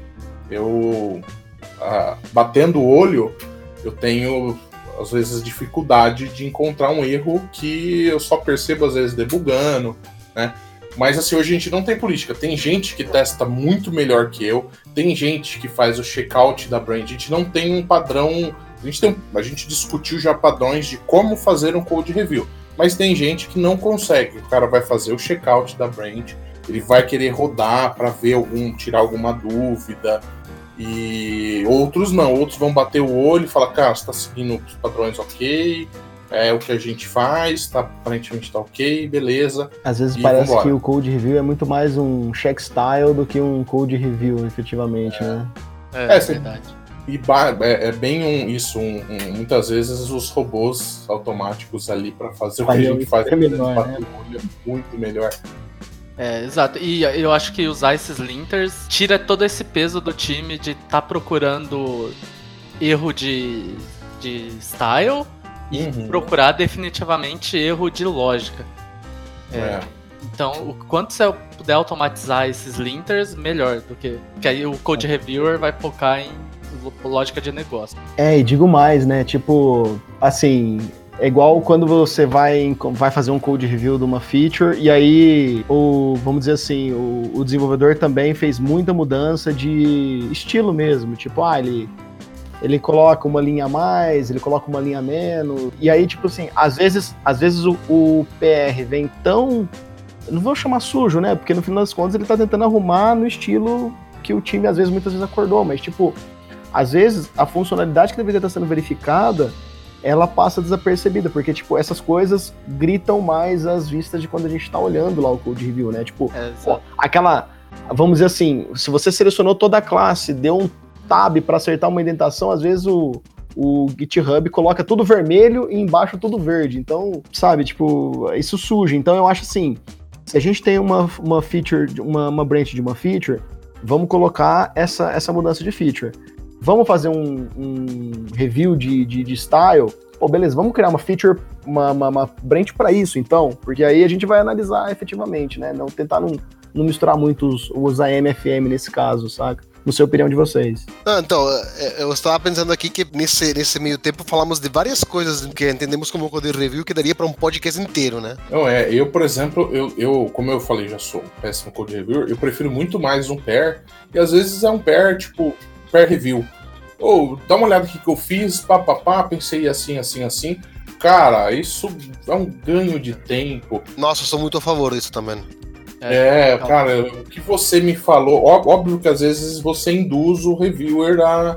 Batendo o olho, eu tenho... às vezes, dificuldade de encontrar um erro que eu só percebo, às vezes, debugando, né? Mas, assim, hoje a gente não tem política. Tem gente que testa muito melhor que eu, tem gente que faz o checkout da brand. A gente não tem um padrão... A gente discutiu já padrões de como fazer um code review, mas tem gente que não consegue. O cara vai fazer o checkout da brand, ele vai querer rodar para ver tirar alguma dúvida, e outros não, outros vão bater o olho e falar, cara, você tá seguindo os padrões ok, o que a gente faz, aparentemente tá ok, beleza. Às vezes parece que o code review é muito mais um check style do que um code review, efetivamente, né? É verdade. E bem isso, muitas vezes os robôs automáticos ali para fazer o que a gente faz melhor, bater o olho é muito melhor. Exato. E eu acho que usar esses linters tira todo esse peso do time de estar procurando erro de style e procurar definitivamente erro de lógica. Então, o quanto você puder automatizar esses linters, melhor. Porque aí o code reviewer vai focar em lógica de negócio. E digo mais, né? Tipo, assim, é igual quando você vai fazer um code review de uma feature e aí, vamos dizer assim, o desenvolvedor também fez muita mudança de estilo mesmo. Tipo, ele coloca uma linha a mais, ele coloca uma linha a menos. E aí, tipo assim, às vezes o PR vem tão... Não vou chamar sujo, né? Porque no final das contas ele tá tentando arrumar no estilo que o time muitas vezes acordou. Mas, tipo, às vezes a funcionalidade que deveria estar sendo verificada, ela passa desapercebida. Porque, tipo, essas coisas gritam mais às vistas de quando a gente tá olhando lá o code review, né? Tipo, aquela... Vamos dizer assim, se você selecionou toda a classe, deu um tab para acertar uma indentação, às vezes o GitHub coloca tudo vermelho e embaixo tudo verde. Então, sabe, tipo, isso suja. Então eu acho assim, se a gente tem uma feature, uma branch de uma feature, vamos colocar essa mudança de feature. Vamos fazer um review de style. Pô, beleza, vamos criar uma feature, uma branch para isso, então. Porque aí a gente vai analisar efetivamente, né? Não tentar não misturar muito os AM e FM nesse caso, saca? No seu opinião de vocês. Então, eu estava pensando aqui que nesse meio tempo falamos de várias coisas que entendemos como code review que daria para um podcast inteiro, né? Não, eu, por exemplo, eu como eu falei, já sou péssimo code reviewer, eu prefiro muito mais um pair, e às vezes é um pair, tipo, pair review. Dá uma olhada aqui que eu fiz, pensei assim. Cara, isso é um ganho de tempo. Nossa, eu sou muito a favor disso também. Cara, o que você me falou, óbvio que às vezes você induz o reviewer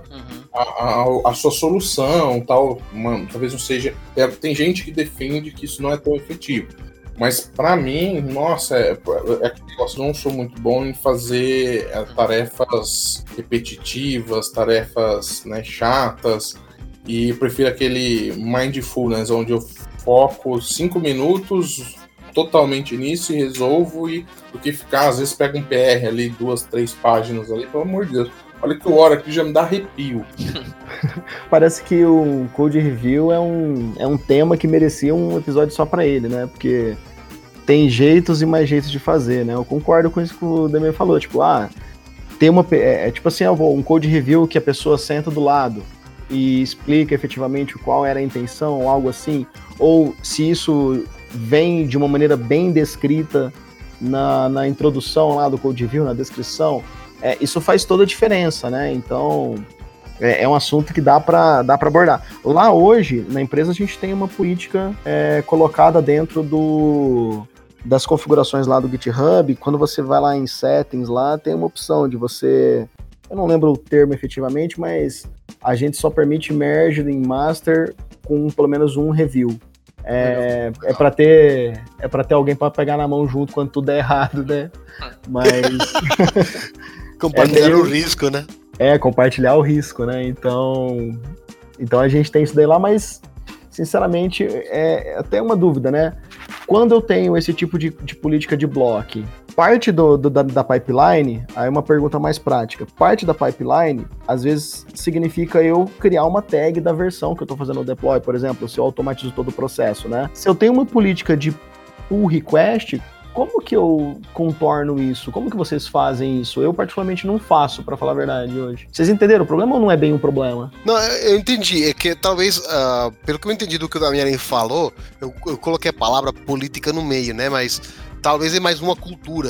a sua solução, tal, talvez não seja... Tem gente que defende que isso não é tão efetivo, mas pra mim, nossa, eu não sou muito bom em fazer tarefas repetitivas, tarefas, né, chatas, e eu prefiro aquele mindfulness, onde eu foco 5 minutos... totalmente nisso e resolvo, do que ficar, às vezes pega um PR ali, 2, 3 páginas ali, pelo amor de Deus, olha que hora que já me dá arrepio. Parece que o Code Review é um tema que merecia um episódio só pra ele, né, porque tem jeitos e mais jeitos de fazer, né, eu concordo com isso que o Damian falou, tipo, tem tipo assim, um Code Review que a pessoa senta do lado e explica efetivamente qual era a intenção, ou algo assim, ou se isso vem de uma maneira bem descrita na introdução lá do Code Review, na descrição, isso faz toda a diferença, né? Então, é um assunto que dá para abordar. Lá hoje, na empresa, a gente tem uma política colocada dentro das configurações lá do GitHub. Quando você vai lá em settings, lá tem uma opção de você... Eu não lembro o termo efetivamente, mas a gente só permite merge em master com pelo menos um review. É pra ter alguém pra pegar na mão junto quando tudo é errado, né? Mas... Compartilhar o risco, né? Compartilhar o risco, né? Então a gente tem isso daí lá, mas, sinceramente, é até uma dúvida, né? Quando eu tenho esse tipo de política de block, parte da pipeline, aí uma pergunta mais prática, parte da pipeline, às vezes, significa eu criar uma tag da versão que eu tô fazendo o deploy, por exemplo, se eu automatizo todo o processo, né? Se eu tenho uma política de pull request, como que eu contorno isso? Como que vocês fazem isso? Eu, particularmente, não faço, pra falar a verdade, hoje. Vocês entenderam o problema ou não é bem um problema? Não, eu entendi. É que talvez, pelo que eu entendi do que o Damiani falou, eu coloquei a palavra política no meio, né? Mas talvez é mais uma cultura.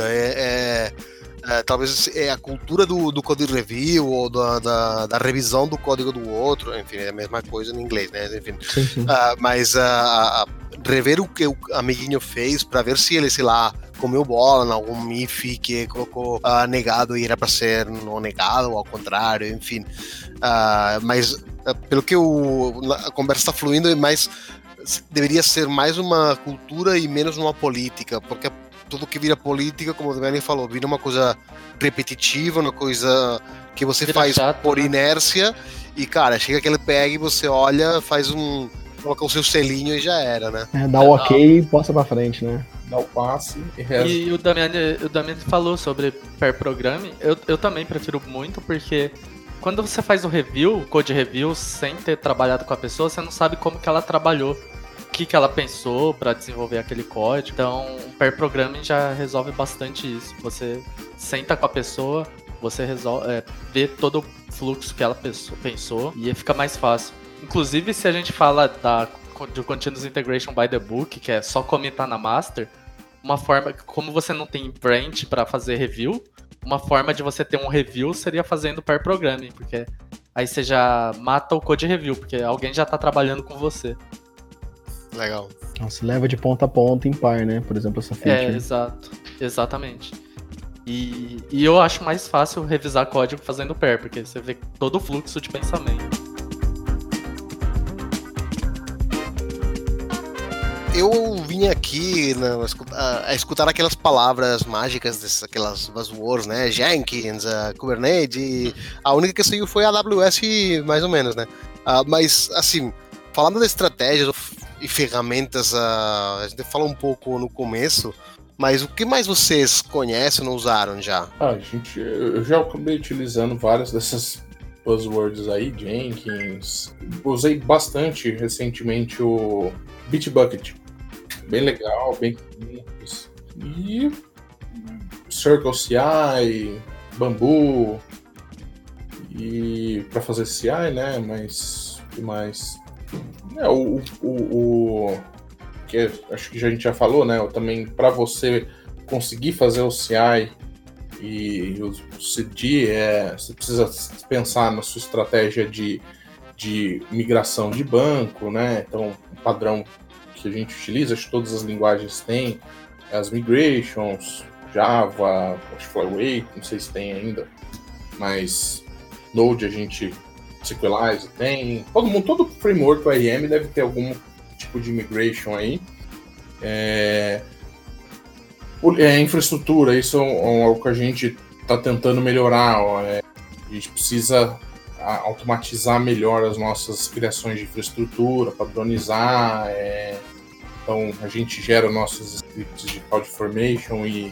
Talvez é a cultura do code review ou da revisão do código do outro. Enfim, é a mesma coisa em inglês, né? Enfim. Sim. Mas rever o que o amiguinho fez para ver se ele, sei lá, comeu bola em algum if que colocou negado e era para ser não negado, ou ao contrário, enfim. Mas pelo que a conversa está fluindo, deveria ser mais uma cultura e menos uma política, porque tudo que vira política, como o Damiani falou, vira uma coisa repetitiva, uma coisa que você faz chato, por inércia, e cara, chega aquele PEG, você olha, coloca o seu selinho e já era, né? Dá o ok e passa pra frente, né? Dá o passe e resta. E o Damiani falou sobre pair programming, eu também prefiro muito, porque quando você faz o review, code review, sem ter trabalhado com a pessoa, você não sabe como que ela trabalhou, o que ela pensou para desenvolver aquele código. Então, o pair programming já resolve bastante isso. Você senta com a pessoa, você vê todo o fluxo que ela pensou e fica mais fácil. Inclusive, se a gente fala do Continuous Integration by the Book, que é só comitar na master, uma forma, como você não tem branch para fazer review, uma forma de você ter um review seria fazendo pair programming, porque aí você já mata o code review, porque alguém já tá trabalhando com você. Legal. Nossa, leva de ponta a ponta em par, né? Por exemplo, essa feature. Exato. Exatamente. E eu acho mais fácil revisar código fazendo pair, porque você vê todo o fluxo de pensamento. Eu vim aqui a escutar aquelas palavras mágicas, aquelas buzzwords, né? Jenkins, Kubernetes. A única que saiu foi a AWS, mais ou menos, né? Mas, assim, falando de estratégias e ferramentas, a gente falou um pouco no começo, mas o que mais vocês conhecem ou não usaram já? Eu já acabei utilizando várias dessas buzzwords aí, Jenkins. Usei bastante recentemente o Bitbucket. Bem legal, bem simples. E Circle CI, Bamboo, e para fazer CI, né? Mas o que mais? Que acho que a gente já falou, né? Também para você conseguir fazer o CI e o CD, você precisa pensar na sua estratégia de migração de banco, né? Então, o padrão que a gente utiliza, acho que todas as linguagens têm, as migrations, Java, acho que Flyway, não sei se tem ainda, mas Node a gente, SQLite tem, todo framework ORM deve ter algum tipo de migration aí. Infraestrutura, isso é algo que a gente está tentando melhorar, a gente precisa automatizar melhor as nossas criações de infraestrutura, padronizar. Então a gente gera nossos scripts de CloudFormation e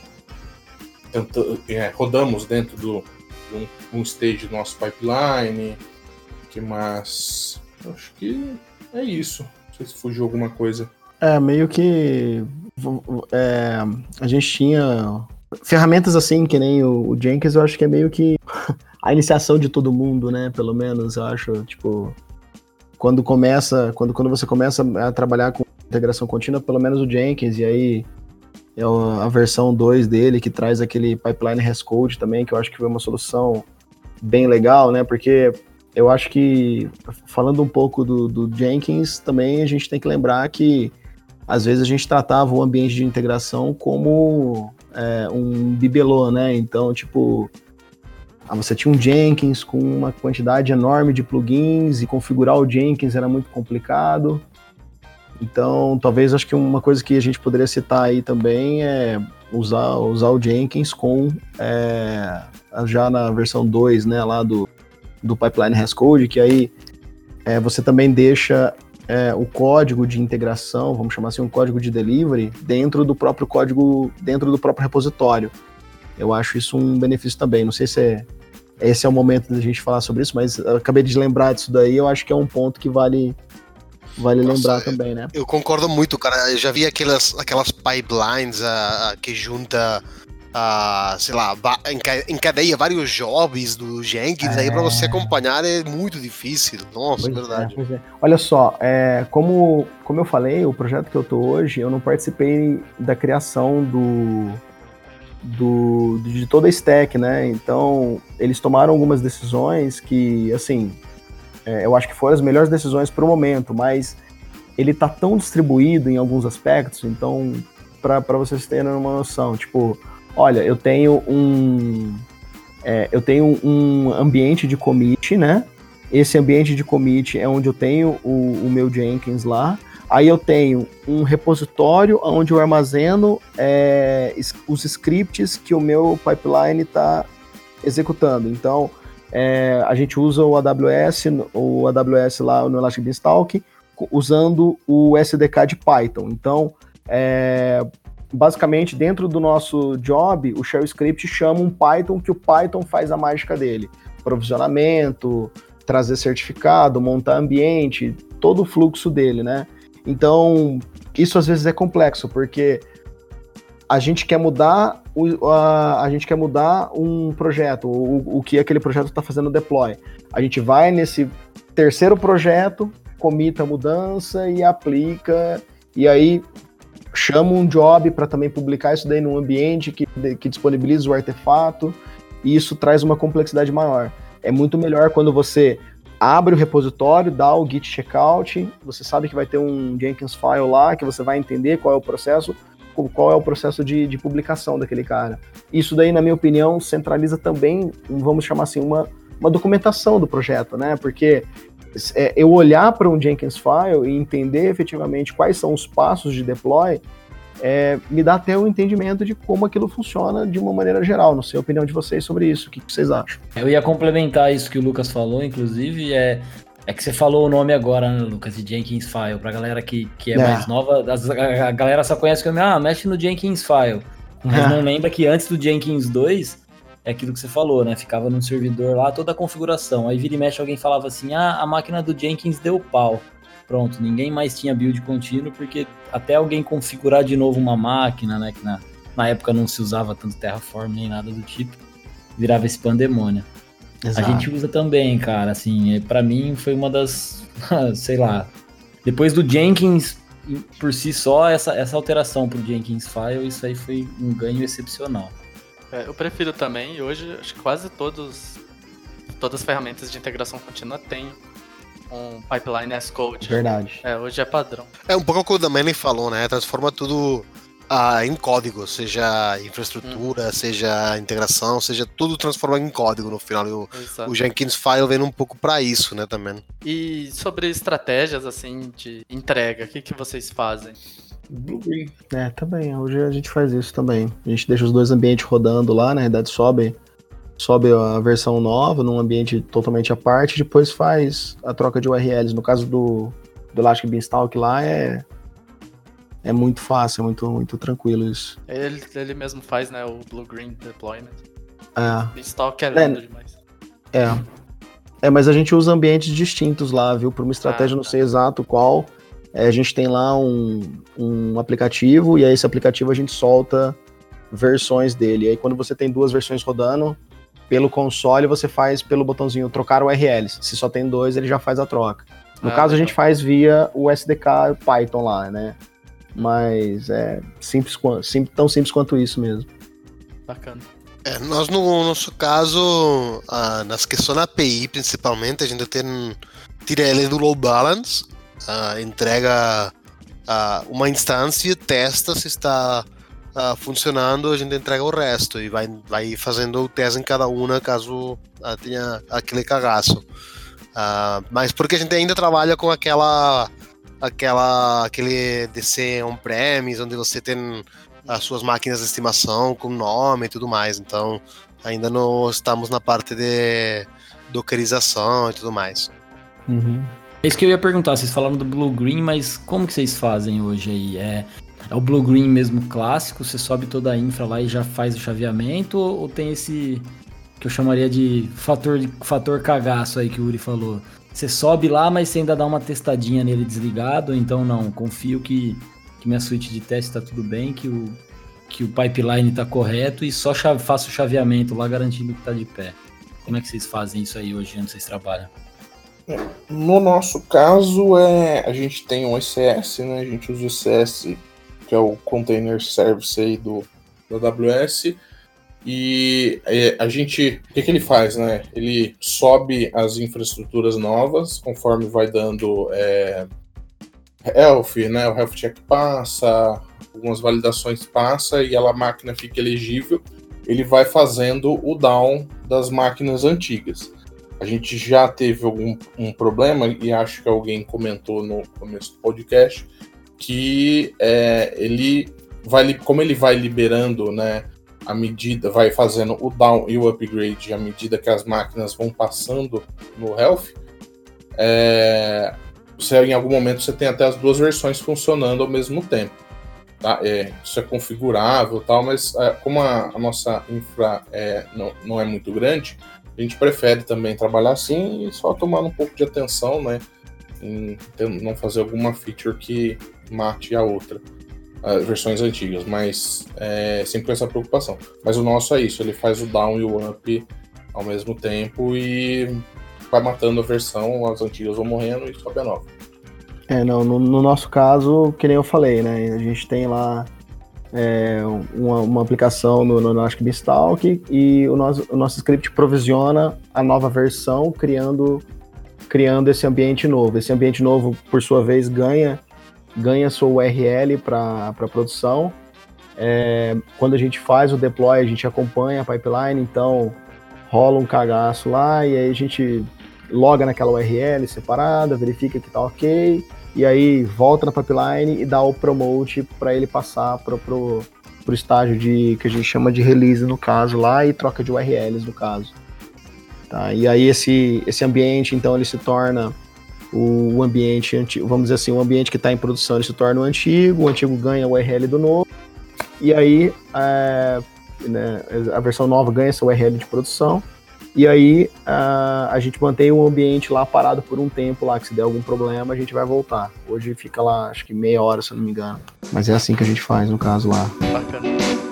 rodamos dentro de um stage do nosso pipeline. Que mais? Acho que é isso. Não sei se fugiu alguma coisa. Meio que a gente tinha ferramentas assim, que nem o Jenkins, eu acho que é meio que a iniciação de todo mundo, né? Pelo menos, eu acho, tipo, quando você começa a trabalhar com integração contínua, pelo menos o Jenkins, e aí é a versão 2 dele, que traz aquele pipeline Hashcode também, que eu acho que foi uma solução bem legal, né? Porque eu acho que, falando um pouco do Jenkins, também a gente tem que lembrar que às vezes a gente tratava o ambiente de integração como um bibelô, né? Então, tipo, você tinha um Jenkins com uma quantidade enorme de plugins e configurar o Jenkins era muito complicado. Então, talvez, acho que uma coisa que a gente poderia citar aí também é usar o Jenkins já na versão 2, né, lá do pipeline Hashcode, que aí você também deixa o código de integração, vamos chamar assim, um código de delivery, dentro do próprio código, dentro do próprio repositório. Eu acho isso um benefício também. Não sei se esse é o momento da gente falar sobre isso, mas eu acabei de lembrar disso daí, eu acho que é um ponto que vale lembrar também, né? Eu concordo muito, cara. Eu já vi aquelas pipelines que junta, sei lá, encadeia vários jobs do Jenkins, aí pra você acompanhar é muito difícil. Nossa, verdade. Pois é. Olha só, como eu falei, o projeto que eu tô hoje, eu não participei da criação de toda a stack, né? Então, eles tomaram algumas decisões que, assim, eu acho que foram as melhores decisões para o momento, mas ele está tão distribuído em alguns aspectos, então, para vocês terem uma noção, tipo, olha, eu tenho um ambiente de commit, né? Esse ambiente de commit é onde eu tenho o meu Jenkins lá. Aí eu tenho um repositório onde eu armazeno os scripts que o meu pipeline está executando. Então, a gente usa o AWS lá no Elastic Beanstalk, usando o SDK de Python. Então, basicamente, dentro do nosso job, o shell script chama um Python, que o Python faz a mágica dele. Provisionamento, trazer certificado, montar ambiente, todo o fluxo dele, né? Então, isso às vezes é complexo, porque a gente quer mudar um projeto, o que aquele projeto está fazendo deploy. A gente vai nesse terceiro projeto, comita a mudança e aplica, e aí chama um job para também publicar isso daí num ambiente que disponibiliza o artefato, e isso traz uma complexidade maior. É muito melhor quando você abre o repositório, dá o git checkout, você sabe que vai ter um Jenkins file lá, que você vai entender qual é o processo de publicação daquele cara. Isso daí, na minha opinião, centraliza também, vamos chamar assim, uma documentação do projeto, né? Porque eu olhar para um Jenkins file e entender efetivamente quais são os passos de deploy, me dá até um entendimento de como aquilo funciona de uma maneira geral. Não sei a opinião de vocês sobre isso, o que vocês acham? Eu ia complementar isso que o Lucas falou, inclusive, é que você falou o nome agora, né, Lucas, de Jenkins File. Pra galera que é mais nova, a galera só conhece como, mexe no Jenkins File. Mas não lembra que antes do Jenkins 2, é aquilo que você falou, né? Ficava num servidor lá, toda a configuração. Aí vira e mexe, alguém falava assim, a máquina do Jenkins deu pau. Pronto, ninguém mais tinha build contínuo, porque até alguém configurar de novo uma máquina, né? Que na época não se usava tanto Terraform nem nada do tipo, virava esse pandemônio. Exato. A gente usa também, cara, assim, pra mim foi uma das, sei lá, depois do Jenkins, por si só, essa alteração pro Jenkins File, isso aí foi um ganho excepcional. Eu prefiro também, e hoje acho que quase todas as ferramentas de integração contínua têm um pipeline as code. Verdade. Hoje é padrão. É um pouco o que o Damani falou, né? Transforma tudo em código, seja infraestrutura, seja integração, seja tudo transformado em código no final. O Jenkins File vem um pouco para isso, né, também. E sobre estratégias, assim, de entrega, o que vocês fazem? Blue-green. Também, hoje a gente faz isso também. A gente deixa os dois ambientes rodando lá, na realidade sobe a versão nova num ambiente totalmente à parte, depois faz a troca de URLs. No caso do Elastic Beanstalk lá é muito fácil, é muito tranquilo isso. Ele mesmo faz, né, o Blue-green deployment. Beanstalk é lindo demais. Mas a gente usa ambientes distintos lá, viu? Por uma estratégia, não sei exato qual. A gente tem lá um aplicativo, e aí esse aplicativo a gente solta versões dele. E aí quando você tem duas versões rodando, pelo console você faz pelo botãozinho trocar URLs. Se só tem dois, ele já faz a troca. No caso, a gente faz via o SDK Python lá, né? Mas é tão simples quanto isso mesmo. Bacana. Nós, no nosso caso, nas questões da API, principalmente, a gente tira ele do load balance, entrega uma instância, testa se está funcionando, a gente entrega o resto e vai fazendo o teste em cada uma caso tenha aquele cagaço. Mas porque a gente ainda trabalha com aquele DC on-premise, onde você tem as suas máquinas de estimação com nome e tudo mais, então ainda não estamos na parte de dockerização e tudo mais. Uhum. É isso que eu ia perguntar, vocês falaram do Blue-green, mas como que vocês fazem hoje aí? É o Blue-green mesmo clássico, você sobe toda a infra lá e já faz o chaveamento, ou tem esse que eu chamaria de fator cagaço aí que o Uri falou? Você sobe lá, mas você ainda dá uma testadinha nele desligado, então não, confio que minha suíte de teste está tudo bem, que o pipeline está correto e só faço o chaveamento lá garantindo que está de pé. Como é que vocês fazem isso aí hoje, onde vocês trabalham? No nosso caso, a gente tem um ECS, né? A gente usa o ECS, que é o Container Service aí do AWS, e a gente, o que ele faz, né? Ele sobe as infraestruturas novas, conforme vai dando health, né? O health check passa, algumas validações passa e a máquina fica elegível. Ele vai fazendo o down das máquinas antigas. A gente já teve um problema, e acho que alguém comentou no começo do podcast, que como ele vai liberando, né, à medida, vai fazendo o down e o upgrade à medida que as máquinas vão passando no health, em algum momento você tem até as duas versões funcionando ao mesmo tempo. Tá? Isso é configurável, tal, mas como a nossa infra não é muito grande, a gente prefere também trabalhar assim e só tomando um pouco de atenção, né, em não fazer alguma feature que mate a outra. versões antigas, mas sempre com essa preocupação. Mas o nosso é isso, ele faz o down e o up ao mesmo tempo e vai matando a versão, as antigas vão morrendo e sobe a nova. No nosso caso, que nem eu falei, né? A gente tem lá uma aplicação no Elastic Beanstalk e o nosso script provisiona a nova versão, criando esse ambiente novo. Esse ambiente novo, por sua vez, ganha sua URL para produção. Quando a gente faz o deploy, a gente acompanha a pipeline, então rola um cagaço lá e aí a gente loga naquela URL separada, verifica que tá ok, e aí volta na pipeline e dá o promote para ele passar pro estágio que a gente chama de release no caso lá e troca de URLs no caso. Tá? E aí esse ambiente, então, ele se torna o ambiente antigo, vamos dizer assim, o ambiente que está em produção, ele se torna o antigo ganha o URL do novo, e aí a versão nova ganha essa URL de produção, e aí a gente mantém o ambiente lá parado por um tempo lá, que se der algum problema a gente vai voltar. Hoje fica lá, acho que meia hora, se eu não me engano. Mas é assim que a gente faz no caso lá. Bacana.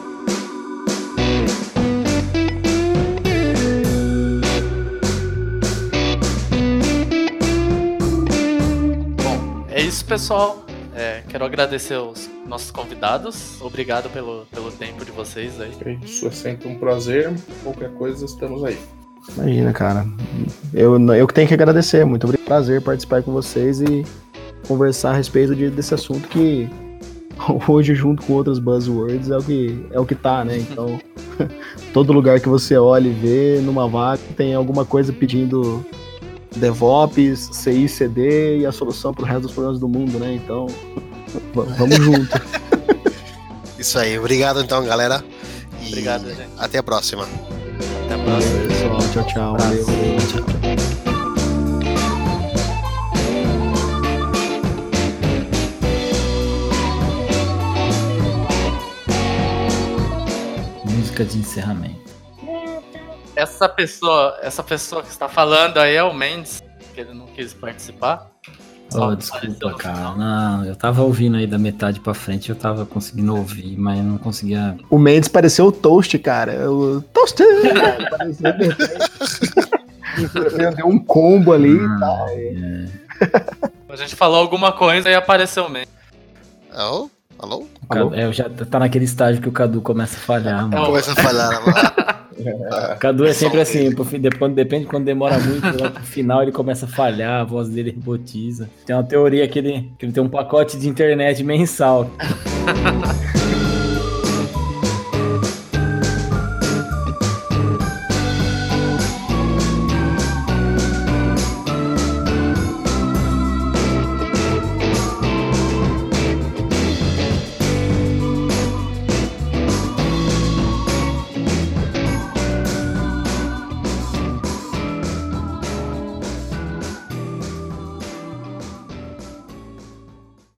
Bom, é isso, pessoal. Quero agradecer os nossos convidados. Obrigado pelo tempo de vocês aí. Isso é sempre um prazer. Qualquer coisa, estamos aí. Imagina, cara. Eu que tenho que agradecer. Muito obrigado. Prazer participar com vocês e conversar a respeito desse assunto que hoje, junto com outros buzzwords, é o que tá, né? Então, todo lugar que você olha e vê numa vaga tem alguma coisa pedindo DevOps, CI, CD e a solução pro resto dos problemas do mundo, né? Então, vamos junto. Isso aí. Obrigado, então, galera. E Obrigado, gente. até a próxima. Até a próxima. Pessoal, tchau. Valeu. Música de encerramento. Essa pessoa que está falando aí é o Mendes, que ele não quis participar. Desculpa, cara. Não, eu tava ouvindo aí da metade pra frente, eu tava conseguindo ouvir, mas eu não conseguia. O Mendes pareceu o Toast, cara. O Toast! Deu um combo ali e tal. A gente falou alguma coisa e apareceu o Mendes. Alô? Já tá naquele estágio que o Cadu começa a falhar, mano. Começa a falhar, mano. Cadu é sempre assim, depende quando demora muito, lá pro final ele começa a falhar, a voz dele robotiza. Tem uma teoria que ele tem um pacote de internet mensal.